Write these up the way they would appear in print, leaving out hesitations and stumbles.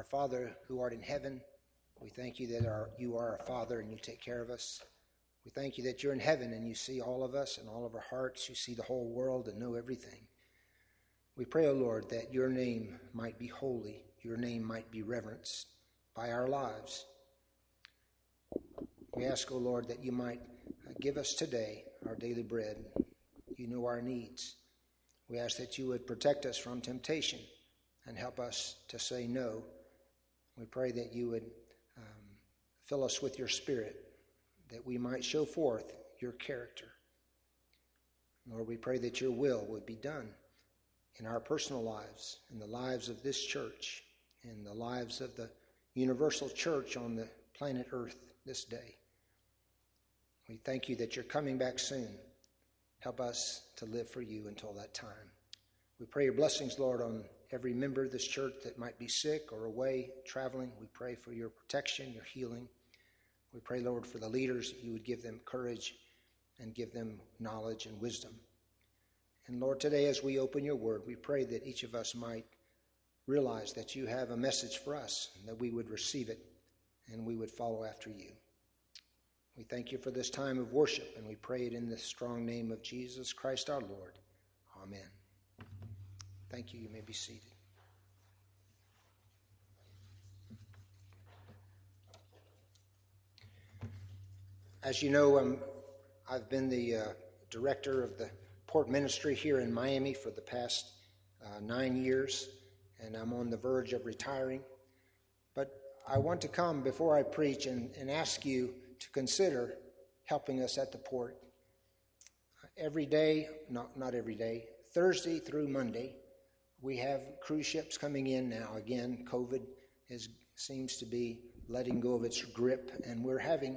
Our Father who art in heaven, we thank you that you are our Father and you take care of us. We thank you that you're in heaven and you see all of us and all of our hearts. You see the whole world and know everything. We pray, O Lord, that your name might be holy, your name might be reverenced by our lives. We ask, O Lord, that you might give us today our daily bread. You know our needs. We ask that you would protect us from temptation and help us to say no. We pray that you would fill us with your Spirit, that we might show forth your character. Lord, we pray that your will would be done in our personal lives, in the lives of this church, in the lives of the universal church on the planet Earth this day. We thank you that you're coming back soon. Help us to live for you until that time. We pray your blessings, Lord, on every member of this church that might be sick or away, traveling. We pray for your protection, your healing. We pray, Lord, for the leaders, that you would give them courage and give them knowledge and wisdom. And Lord, today as we open your word, we pray that each of us might realize that you have a message for us, and that we would receive it and we would follow after you. We thank you for this time of worship, and we pray it in the strong name of Jesus Christ our Lord. Amen. Thank you. You may be seated. As you know, I've been the director of the Port Ministry here in Miami for the past 9 years, and I'm on the verge of retiring. But I want to come before I preach and ask you to consider helping us at the port. Every day, not every day, Thursday through Monday, we have cruise ships coming in now. Again, COVID seems to be letting go of its grip, and we're having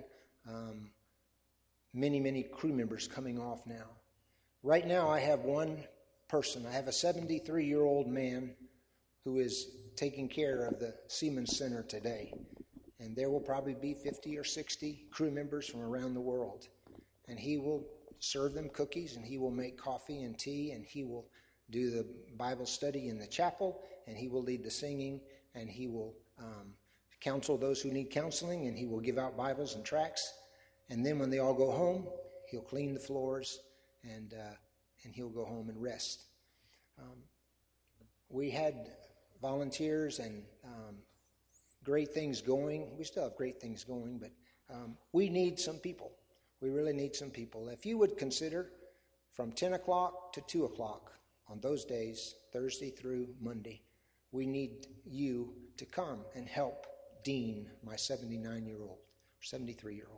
many crew members coming off now. Right now, I have one person. I have a 73-year-old man who is taking care of the Seamen's Center today. And there will probably be 50 or 60 crew members from around the world. And he will serve them cookies, and he will make coffee and tea, and he will do the Bible study in the chapel, and he will lead the singing, and he will counsel those who need counseling, and he will give out Bibles and tracts. And then when they all go home, he'll clean the floors, and he'll go home and rest. We had volunteers and great things going. We still have great things going, but we need some people. We really need some people. If you would consider from 10 o'clock to 2 o'clock on those days, Thursday through Monday, we need you to come and help Dean, my 79-year-old, or 73-year-old.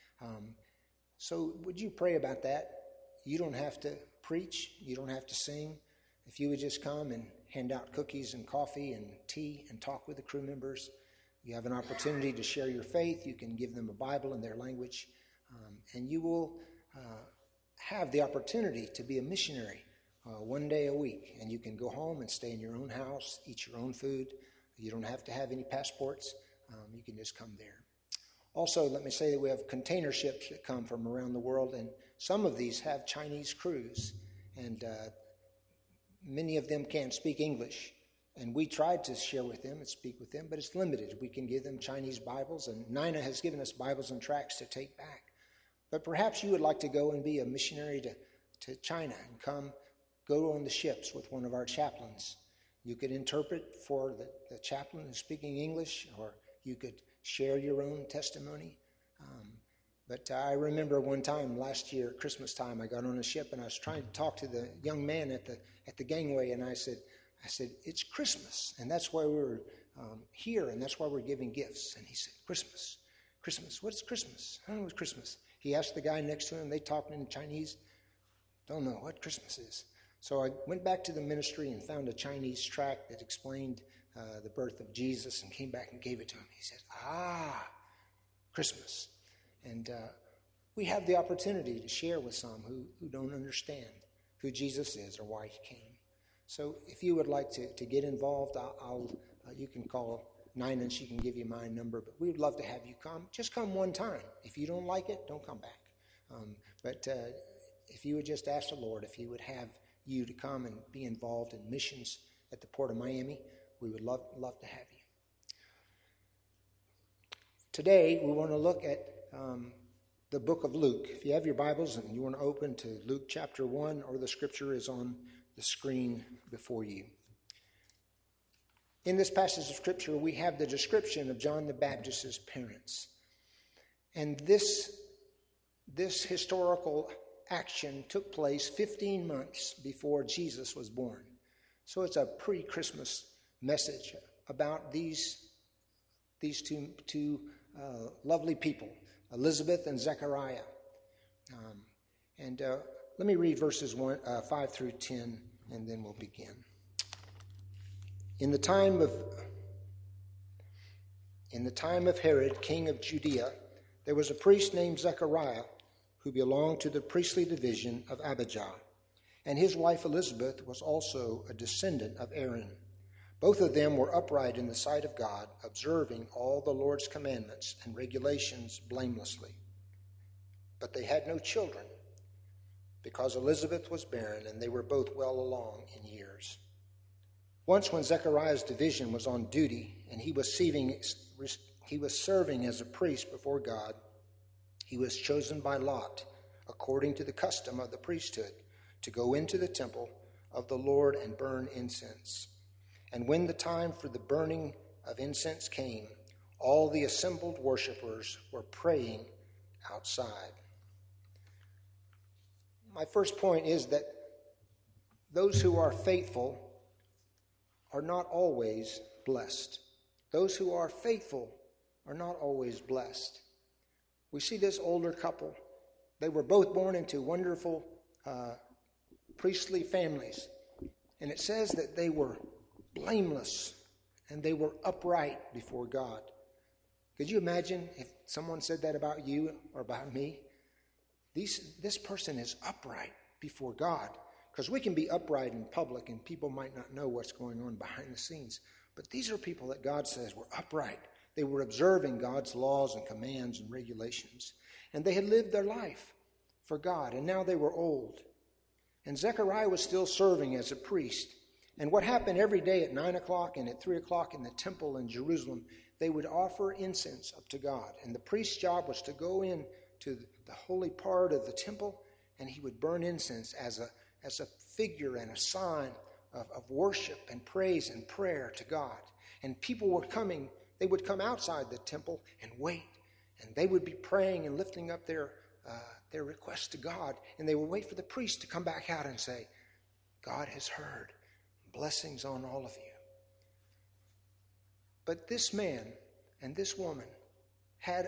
So would you pray about that? You don't have to preach. You don't have to sing. If you would just come and hand out cookies and coffee and tea and talk with the crew members. You have an opportunity to share your faith. You can give them a Bible in their language. And you will have the opportunity to be a missionary one day a week. And you can go home and stay in your own house, eat your own food. You don't have to have any passports. You can just come there. Also, let me say that we have container ships that come from around the world. And some of these have Chinese crews. And many of them can't speak English. And we tried to share with them and speak with them, but it's limited. We can give them Chinese Bibles, and Nina has given us Bibles and tracts to take back. But perhaps you would like to go and be a missionary to China and go on the ships with one of our chaplains. You could interpret for the chaplain who's speaking English, or you could share your own testimony. But I remember one time last year, Christmas time, I got on a ship and I was trying to talk to the young man at the gangway, and I said, it's Christmas, and that's why we're here, and that's why we're giving gifts. And he said, Christmas. What's Christmas? I don't know what Christmas. He asked the guy next to him. They talked in Chinese. Don't know what Christmas is. So I went back to the ministry and found a Chinese tract that explained the birth of Jesus, and came back and gave it to him. He said, Christmas. And we have the opportunity to share with some who don't understand who Jesus is or why he came. So if you would like to get involved, you can call Nina and she can give you my number. But we would love to have you come. Just come one time. If you don't like it, don't come back. But if you would just ask the Lord if he would have you to come and be involved in missions at the Port of Miami, we would love to have you. Today, we want to look at the book of Luke. If you have your Bibles and you want to open to Luke chapter 1, or the scripture is on the screen before you. In this passage of scripture, we have the description of John the Baptist's parents. And this historical action took place 15 months before Jesus was born. So it's a pre-Christmas message about these two lovely people, Elizabeth and Zechariah. Let me read verses 5 through 10, and then we'll begin. In the time of Herod, king of Judea, there was a priest named Zechariah who belonged to the priestly division of Abijah, and his wife Elizabeth was also a descendant of Aaron. Both of them were upright in the sight of God, observing all the Lord's commandments and regulations blamelessly. But they had no children, because Elizabeth was barren, and they were both well along in years. Once when Zechariah's division was on duty, and he was serving as a priest before God, he was chosen by Lot, according to the custom of the priesthood, to go into the temple of the Lord and burn incense. And when the time for the burning of incense came, all the assembled worshipers were praying outside. My first point is that those who are faithful are not always blessed. Those who are faithful are not always blessed. We see this older couple. They were both born into wonderful priestly families. And it says that they were blameless and they were upright before God. Could you imagine if someone said that about you or about me? This person is upright before God. Because we can be upright in public and people might not know what's going on behind the scenes. But these are people that God says were upright. They were observing God's laws and commands and regulations. And they had lived their life for God, and now they were old. And Zechariah was still serving as a priest. And what happened every day at 9 o'clock and at 3 o'clock in the temple in Jerusalem, they would offer incense up to God. And the priest's job was to go in to the holy part of the temple, and he would burn incense as a figure and a sign of worship and praise and prayer to God. And people were coming. They would come outside the temple and wait. And they would be praying and lifting up their requests to God. And they would wait for the priest to come back out and say, God has heard. Blessings on all of you. But this man and this woman had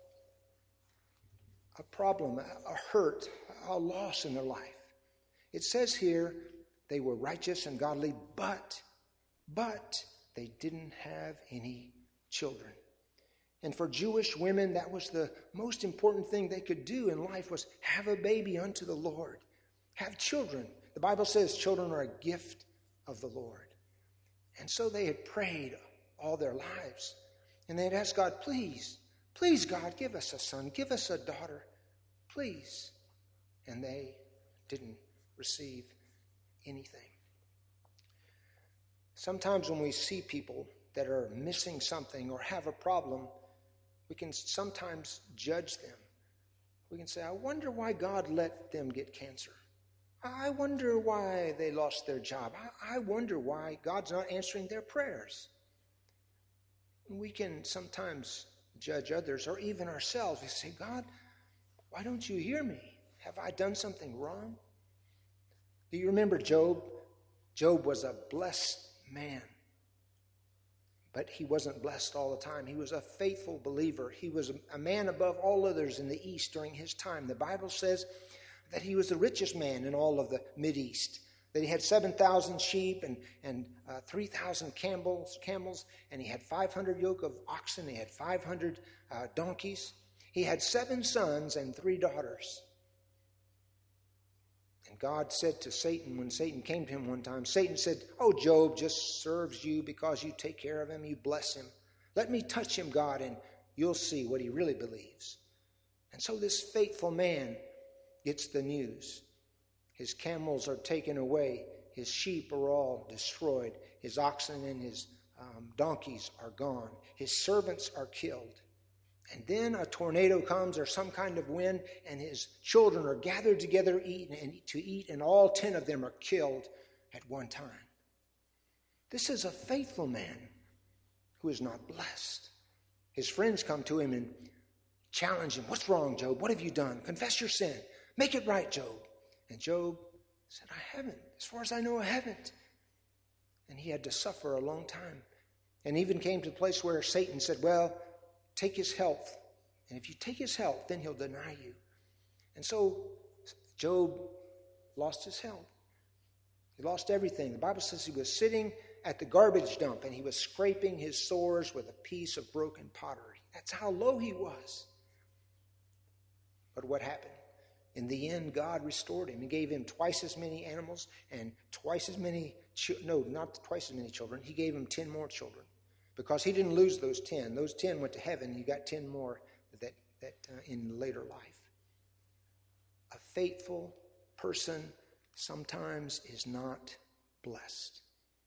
a problem, a hurt, a loss in their life. It says here they were righteous and godly, but they didn't have any children. And for Jewish women, that was the most important thing they could do in life, was have a baby unto the Lord. Have children. The Bible says children are a gift of the Lord. And so they had prayed all their lives. And they had asked God, please God, give us a son, give us a daughter, please. And they didn't receive anything. Sometimes when we see people that are missing something or have a problem, we can sometimes judge them. We can say, I wonder why God let them get cancer. I wonder why they lost their job. I wonder why God's not answering their prayers. We can sometimes judge others or even ourselves. We say, God, why don't you hear me? Have I done something wrong? Do you remember Job? Job was a blessed man. But he wasn't blessed all the time. He was a faithful believer. He was a man above all others in the East during his time. The Bible says that he was the richest man in all of the Mideast. That he had 7,000 sheep and 3,000 camels, and he had 500 yoke of oxen. He had 500 donkeys. He had 7 sons and 3 daughters. And God said to Satan, when Satan came to him one time, Satan said, oh, Job just serves you because you take care of him, you bless him. Let me touch him, God, and you'll see what he really believes. And so this faithful man gets the news. His camels are taken away. His sheep are all destroyed. His oxen and his donkeys are gone. His servants are killed. And then a tornado comes or some kind of wind, and his children are gathered together to eat, and all 10 of them are killed at one time. This is a faithful man who is not blessed. His friends come to him and challenge him. What's wrong, Job? What have you done? Confess your sin. Make it right, Job. And Job said, I haven't. As far as I know, I haven't. And he had to suffer a long time. And even came to the place where Satan said, well, take his health. And if you take his health, then he'll deny you. And so Job lost his health. He lost everything. The Bible says he was sitting at the garbage dump and he was scraping his sores with a piece of broken pottery. That's how low he was. But what happened? In the end, God restored him. He gave him twice as many animals and twice as many, not twice as many children. He gave him 10 more children because he didn't lose those 10. Those 10 went to heaven. He got 10 more that in later life. A faithful person sometimes is not blessed.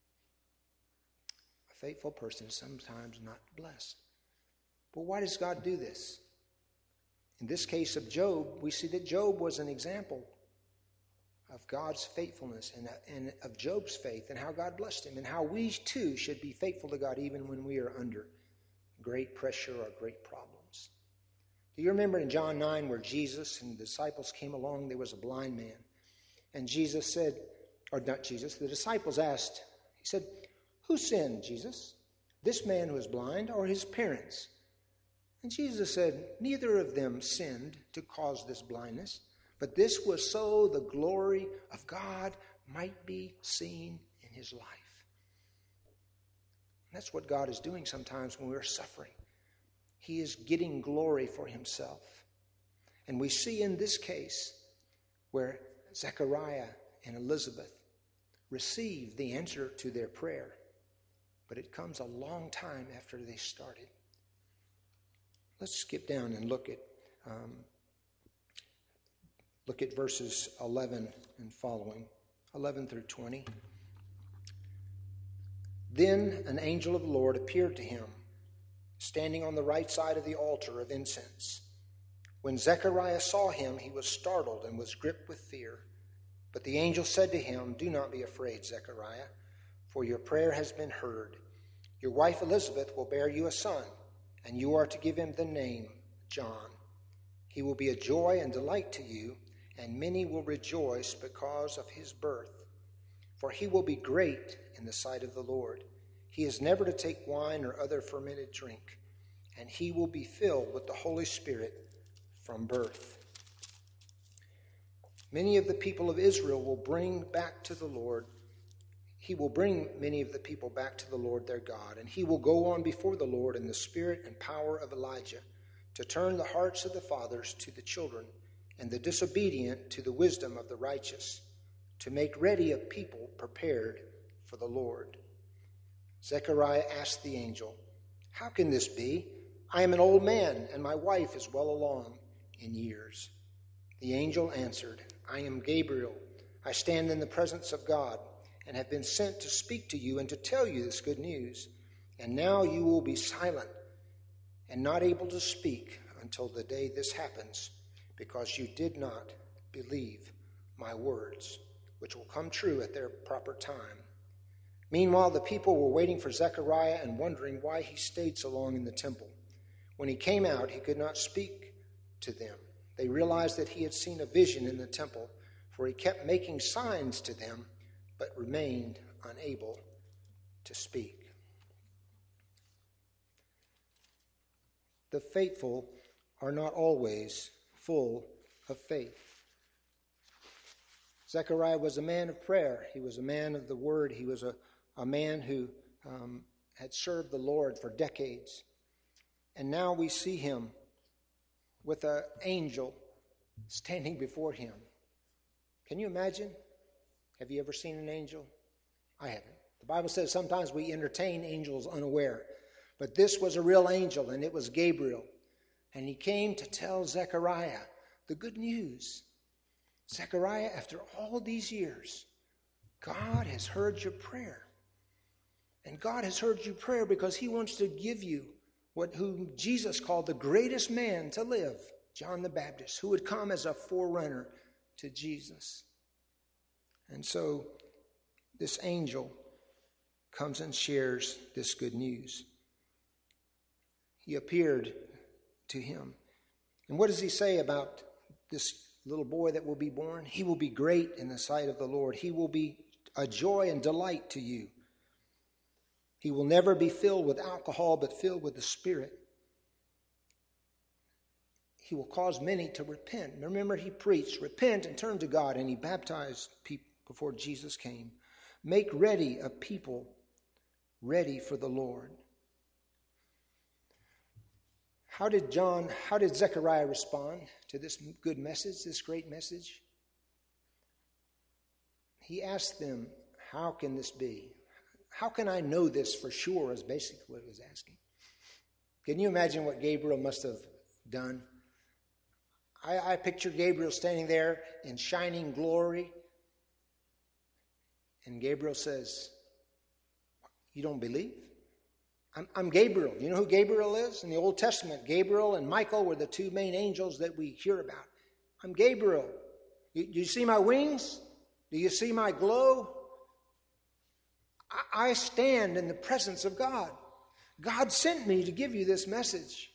A faithful person is sometimes not blessed. But why does God do this? In this case of Job, we see that Job was an example of God's faithfulness and of Job's faith and how God blessed him and how we too should be faithful to God even when we are under great pressure or great problems. Do you remember in John 9 where Jesus and the disciples came along, there was a blind man. And Jesus said, or not Jesus, the disciples asked, he said, who sinned, Jesus? This man who is blind or his parents? And Jesus said, neither of them sinned to cause this blindness, but this was so the glory of God might be seen in his life. And that's what God is doing sometimes when we're suffering. He is getting glory for himself. And we see in this case where Zechariah and Elizabeth received the answer to their prayer, but it comes a long time after they started. Let's skip down and look at verses 11 and following, 11 through 20. Then an angel of the Lord appeared to him, standing on the right side of the altar of incense. When Zechariah saw him, he was startled and was gripped with fear. But the angel said to him, do not be afraid, Zechariah, for your prayer has been heard. Your wife Elizabeth will bear you a son, and you are to give him the name John. He will be a joy and delight to you, and many will rejoice because of his birth. For he will be great in the sight of the Lord. He is never to take wine or other fermented drink, and he will be filled with the Holy Spirit from birth. Many of the people of Israel will bring back to the Lord. He will bring many of the people back to the Lord their God, and he will go on before the Lord in the spirit and power of Elijah to turn the hearts of the fathers to the children and the disobedient to the wisdom of the righteous, to make ready a people prepared for the Lord. Zechariah asked the angel, how can this be? I am an old man, and my wife is well along in years. The angel answered, I am Gabriel. I stand in the presence of God, and have been sent to speak to you and to tell you this good news. And now you will be silent and not able to speak until the day this happens, because you did not believe my words, which will come true at their proper time. Meanwhile, the people were waiting for Zechariah and wondering why he stayed so long in the temple. When he came out, he could not speak to them. They realized that he had seen a vision in the temple, for he kept making signs to them, but remained unable to speak. The faithful are not always full of faith. Zechariah was a man of prayer. He was a man of the word. He was a man who had served the Lord for decades. And now we see him with an angel standing before him. Can you imagine? Have you ever seen an angel? I haven't. The Bible says sometimes we entertain angels unaware. But this was a real angel, and it was Gabriel. And he came to tell Zechariah the good news. Zechariah, after all these years, God has heard your prayer. And God has heard your prayer because he wants to give you whom Jesus called the greatest man to live, John the Baptist, who would come as a forerunner to Jesus. And so this angel comes and shares this good news. He appeared to him. And what does he say about this little boy that will be born? He will be great in the sight of the Lord. He will be a joy and delight to you. He will never be filled with alcohol, but filled with the Spirit. He will cause many to repent. Remember, he preached, repent and turn to God, and he baptized people before Jesus came. Make ready a people ready for the Lord. How did Zechariah respond to this good message, this great message? He asked them, how can this be? How can I know this for sure, is basically what he was asking. Can you imagine what Gabriel must have done? I picture Gabriel standing there in shining glory. And Gabriel says, you don't believe? I'm Gabriel. You know who Gabriel is? In the Old Testament, Gabriel and Michael were the two main angels that we hear about. I'm Gabriel. You see my wings? Do you see my glow? I stand in the presence of God. God sent me to give you this message.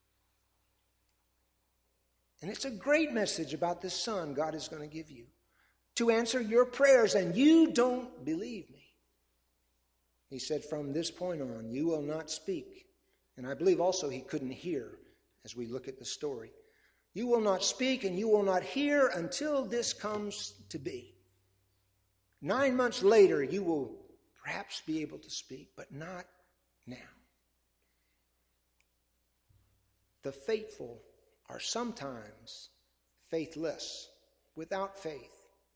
And it's a great message about this son God is going to give you to answer your prayers, and you don't believe me. He said, from this point on, you will not speak. And I believe also he couldn't hear as we look at the story. You will not speak and you will not hear until this comes to be. 9 months later, you will perhaps be able to speak, but not now. The faithful are sometimes faithless, without faith.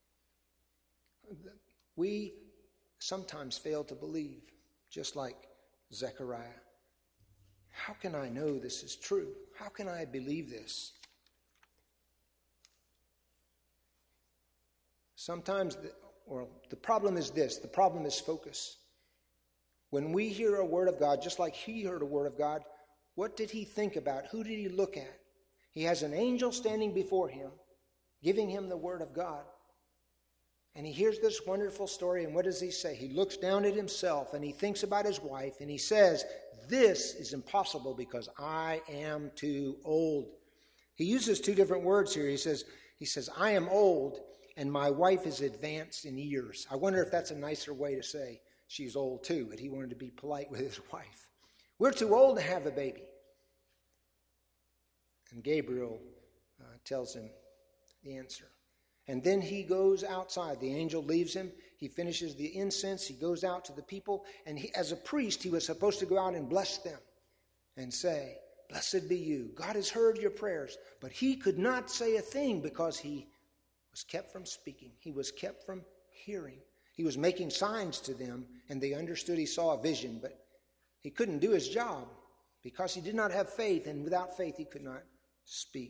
We sometimes fail to believe, just like Zechariah. How can I know this is true? How can I believe this? Sometimes, the problem is this. The problem is focus. When we hear a word of God, just like he heard a word of God, what did he think about? Who did he look at? He has an angel standing before him, giving him the word of God. And he hears this wonderful story, and what does he say? He looks down at himself, and he thinks about his wife, and he says, this is impossible because I am too old. He uses two different words here. He says, I am old, and my wife is advanced in years. I wonder if that's a nicer way to say she's old too, but he wanted to be polite with his wife. We're too old to have a baby. And Gabriel tells him the answer. And then he goes outside. The angel leaves him. He finishes the incense. He goes out to the people. And as a priest, he was supposed to go out and bless them and say, blessed be you. God has heard your prayers. But he could not say a thing because he was kept from speaking. He was kept from hearing. He was making signs to them, and they understood he saw a vision. But he couldn't do his job because he did not have faith. And without faith, he could not speak.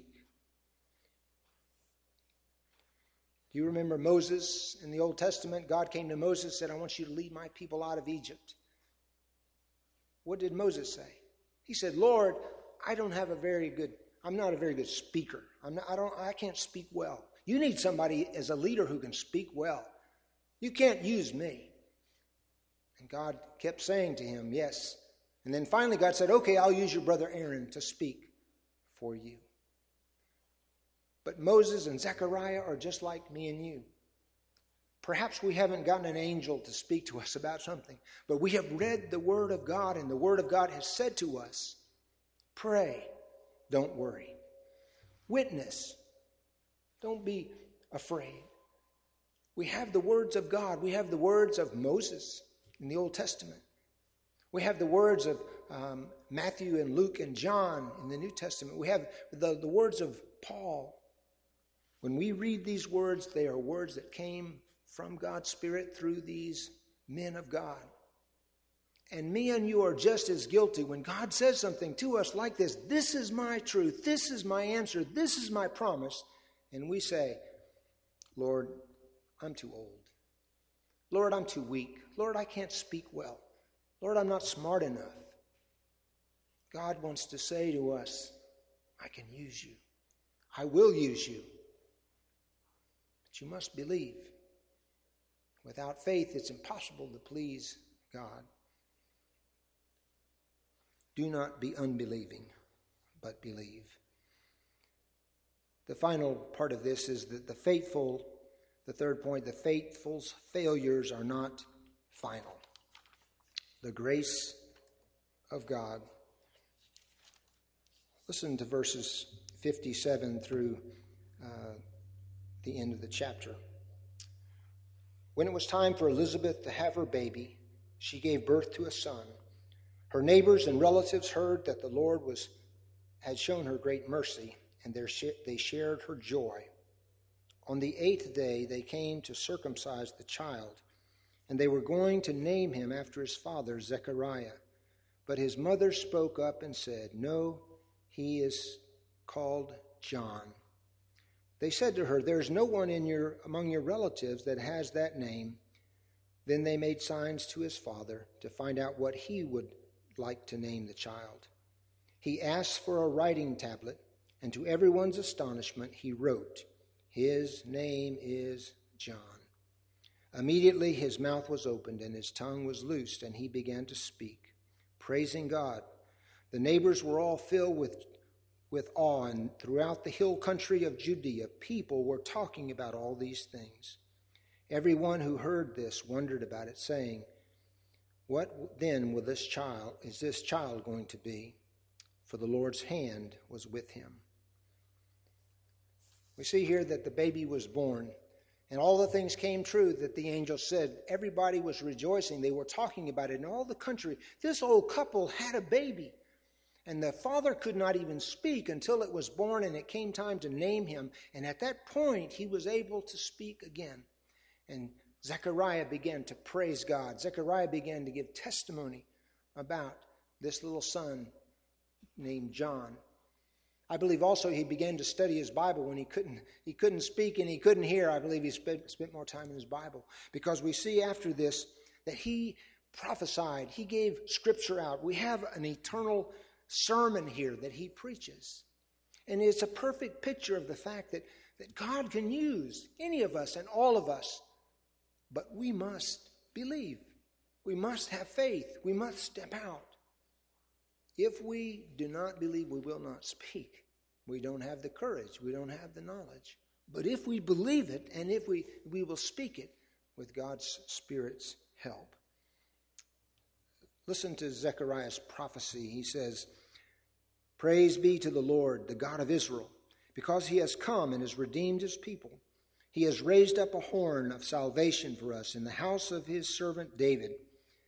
Do you remember Moses in the Old Testament? God came to Moses and said, I want you to lead my people out of Egypt. What did Moses say? He said, Lord, I'm not a very good speaker. I can't speak well. You need somebody as a leader who can speak well. You can't use me. And God kept saying to him, yes. And then finally God said, okay, I'll use your brother Aaron to speak for you. But Moses and Zechariah are just like me and you. Perhaps we haven't gotten an angel to speak to us about something, but we have read the Word of God, and the Word of God has said to us, pray, don't worry. Witness, don't be afraid. We have the words of God. We have the words of Moses in the Old Testament. We have the words of Matthew and Luke and John in the New Testament. We have the words of Paul. When we read these words, they are words that came from God's Spirit through these men of God. And me and you are just as guilty when God says something to us like this. This is my truth. This is my answer. This is my promise. And we say, Lord, I'm too old. Lord, I'm too weak. Lord, I can't speak well. Lord, I'm not smart enough. God wants to say to us, I can use you. I will use you. But you must believe. Without faith, it's impossible to please God. Do not be unbelieving, but believe. The final part of this is that the third point, the faithful's failures are not final. The grace of God. Listen to verses 57 through the end of the chapter. When it was time for Elizabeth to have her baby, she gave birth to a son. Her neighbors and relatives heard that the Lord had shown her great mercy, and they shared her joy. On the 8th day they came to circumcise the child, and they were going to name him after his father, Zechariah. But his mother spoke up and said, "No, he is called John." They said to her, "There is no one among your relatives that has that name." Then they made signs to his father to find out what he would like to name the child. He asked for a writing tablet, and to everyone's astonishment, he wrote, "His name is John." Immediately his mouth was opened and his tongue was loosed, and he began to speak, praising God. The neighbors were all filled with awe, and throughout the hill country of Judea, people were talking about all these things. Everyone who heard this wondered about it, saying, "What then is this child going to be?" For the Lord's hand was with him. We see here that the baby was born, and all the things came true that the angel said. Everybody was rejoicing. They were talking about it in all the country. This old couple had a baby, and the father could not even speak until it was born, and it came time to name him. And at that point, he was able to speak again. And Zechariah began to praise God. Zechariah began to give testimony about this little son named John. I believe also he began to study his Bible when he couldn't speak and he couldn't hear. I believe he spent more time in his Bible, because we see after this that he prophesied. He gave scripture out. We have an eternal sermon here that he preaches. And it's a perfect picture of the fact that God can use any of us and all of us. But we must believe. We must have faith. We must step out. If we do not believe, we will not speak. We don't have the courage. We don't have the knowledge. But if we believe it, and if we will speak it with God's Spirit's help. Listen to Zechariah's prophecy. He says, "Praise be to the Lord, the God of Israel, because he has come and has redeemed his people. He has raised up a horn of salvation for us in the house of his servant David,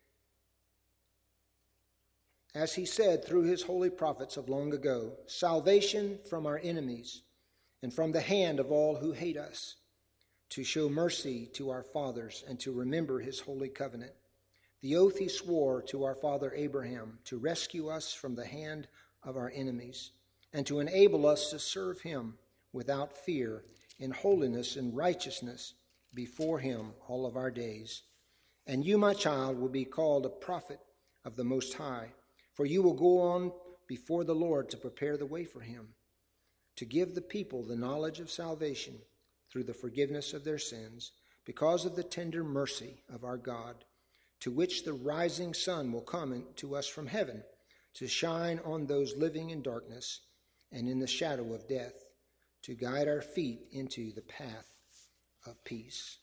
as he said through his holy prophets of long ago, salvation from our enemies and from the hand of all who hate us, to show mercy to our fathers and to remember his holy covenant, the oath he swore to our father Abraham, to rescue us from the hand of our enemies and to enable us to serve him without fear in holiness and righteousness before him all of our days. And you, my child, will be called a prophet of the Most High, for you will go on before the Lord to prepare the way for him, to give the people the knowledge of salvation through the forgiveness of their sins, because of the tender mercy of our God, to which the rising sun will come to us from heaven, to shine on those living in darkness and in the shadow of death, to guide our feet into the path of peace."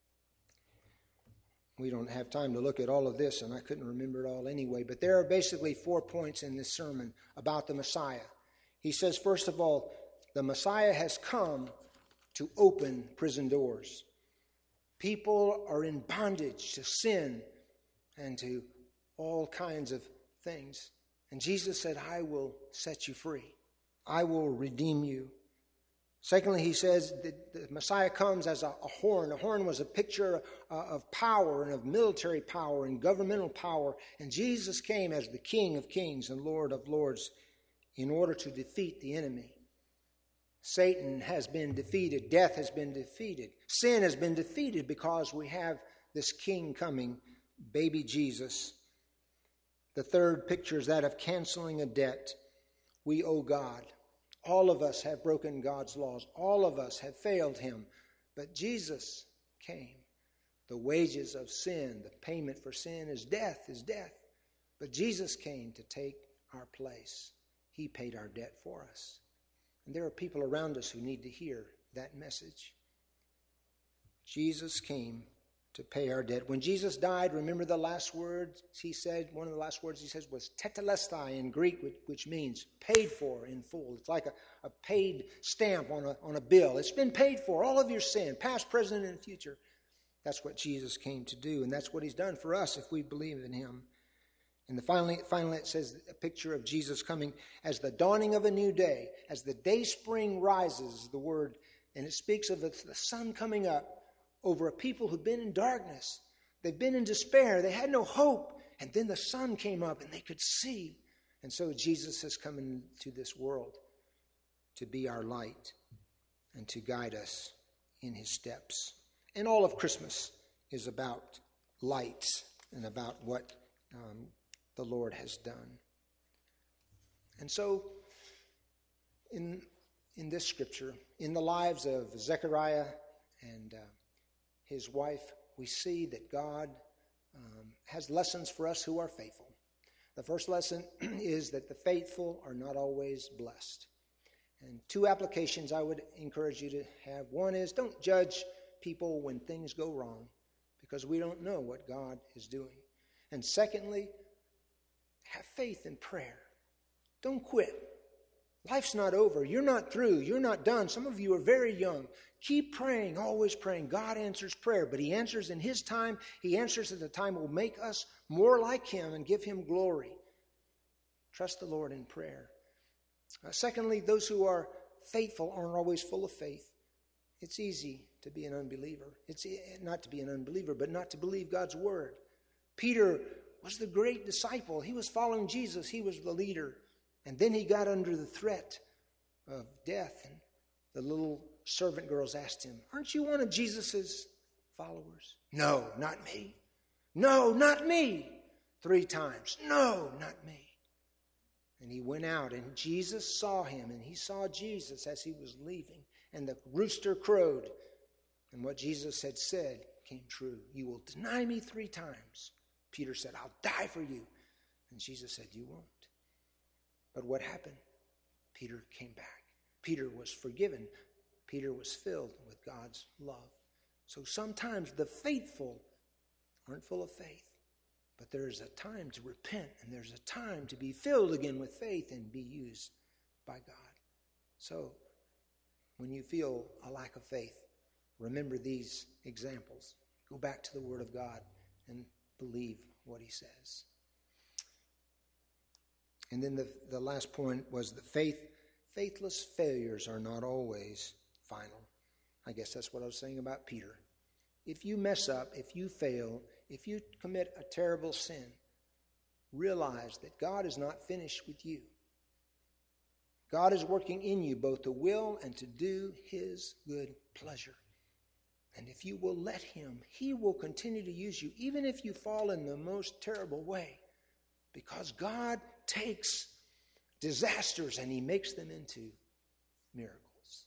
We don't have time to look at all of this, and I couldn't remember it all anyway, but there are basically 4 points in this sermon about the Messiah. He says, first of all, the Messiah has come to open prison doors. People are in bondage to sin and to all kinds of things. And Jesus said, "I will set you free. I will redeem you." Secondly, he says that the Messiah comes as a horn. A horn was a picture of power and of military power and governmental power. And Jesus came as the King of Kings and Lord of Lords in order to defeat the enemy. Satan has been defeated. Death has been defeated. Sin has been defeated because we have this King coming, baby Jesus. The third picture is that of canceling a debt we owe God. All of us have broken God's laws. All of us have failed him. But Jesus came. The wages of sin, the payment for sin is death, But Jesus came to take our place. He paid our debt for us. And there are people around us who need to hear that message. Jesus came to pay our debt. When Jesus died, remember the last words he said? One of the last words he said was tetelestai in Greek, which means paid for in full. It's like a paid stamp on a bill. It's been paid for, all of your sin, past, present, and future. That's what Jesus came to do, and that's what he's done for us if we believe in him. And finally it says a picture of Jesus coming as the dawning of a new day, as the day spring rises, the word, and it speaks of the sun coming up over a people who've been in darkness. They've been in despair. They had no hope. And then the sun came up and they could see. And so Jesus has come into this world to be our light and to guide us in his steps. And all of Christmas is about lights and about what the Lord has done. And so in this scripture, in the lives of Zechariah and his wife, we see that God has lessons for us who are faithful. The first lesson is that the faithful are not always blessed. And two applications I would encourage you to have. One is, don't judge people when things go wrong, because we don't know what God is doing. And secondly, have faith in prayer. Don't quit. Life's not over. You're not through. You're not done. Some of you are very young. Keep praying, always praying. God answers prayer, but he answers in his time. He answers at the time that will make us more like him and give him glory. Trust the Lord in prayer. Secondly, those who are faithful aren't always full of faith. It's easy to be an unbeliever. It's not to be an unbeliever, but not to believe God's word. Peter was the great disciple. He was following Jesus. He was the leader. And then he got under the threat of death. And the little servant girls asked him, "Aren't you one of Jesus's followers?" "No, not me." "No, not me." 3 times. "No, not me." And he went out, and Jesus saw him, and he saw Jesus as he was leaving. And the rooster crowed. And what Jesus had said came true. "You will deny me 3 times. Peter said, "I'll die for you." And Jesus said, "You won't." But what happened? Peter came back. Peter was forgiven. Peter was filled with God's love. So sometimes the faithful aren't full of faith. But there's a time to repent, and there's a time to be filled again with faith and be used by God. So when you feel a lack of faith, remember these examples. Go back to the Word of God and believe what he says. And then the last point was that faithless failures are not always final. I guess that's what I was saying about Peter. If you mess up, if you fail, if you commit a terrible sin, realize that God is not finished with you. God is working in you both to will and to do his good pleasure. And if you will let him, he will continue to use you, even if you fall in the most terrible way. Because God takes disasters and he makes them into miracles.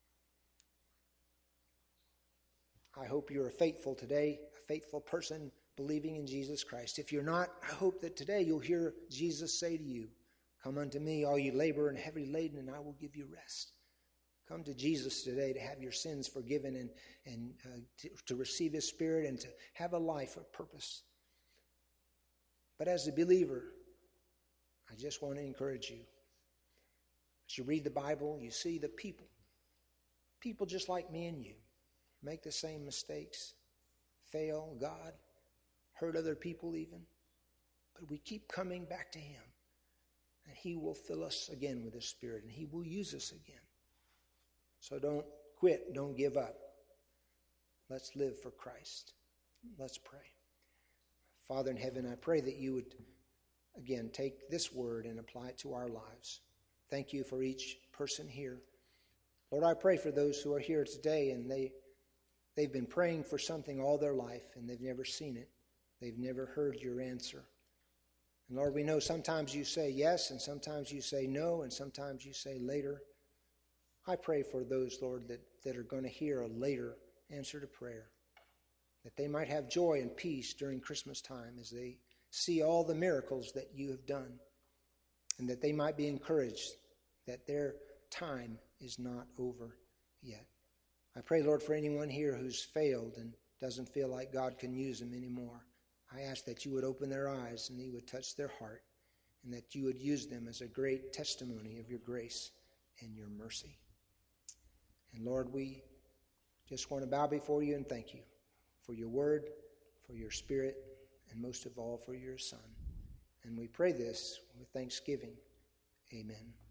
I hope you're faithful today, a faithful person believing in Jesus Christ. If you're not, I hope that today you'll hear Jesus say to you, "Come unto me, all you labor and heavy laden, and I will give you rest." Come to Jesus today to have your sins forgiven and to receive his Spirit and to have a life of purpose. But as a believer, I just want to encourage you. As you read the Bible, you see the people just like me and you, make the same mistakes, fail God, hurt other people even. But we keep coming back to him, and he will fill us again with his Spirit, and he will use us again. So don't quit, don't give up. Let's live for Christ. Let's pray. Father in heaven, I pray that you would, again, take this word and apply it to our lives. Thank you for each person here. Lord, I pray for those who are here today and they've been praying for something all their life and they've never seen it. They've never heard your answer. And Lord, we know sometimes you say yes, and sometimes you say no, and sometimes you say later. I pray for those, Lord, that are going to hear a later answer to prayer, that they might have joy and peace during Christmas time as they see all the miracles that you have done, and that they might be encouraged that their time is not over yet. I pray, Lord, for anyone here who's failed and doesn't feel like God can use them anymore. I ask that you would open their eyes and you would touch their heart, and that you would use them as a great testimony of your grace and your mercy. And Lord, we just want to bow before you and thank you for your word, for your Spirit, and most of all for your Son. And we pray this with thanksgiving. Amen.